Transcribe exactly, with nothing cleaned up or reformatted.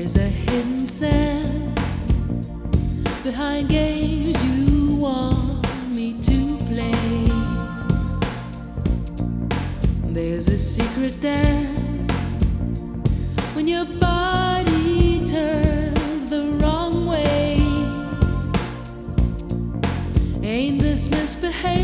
There's a hidden sense behind games you want me to play. There's a secret dance when your body turns the wrong way. Ain't this misbehaving?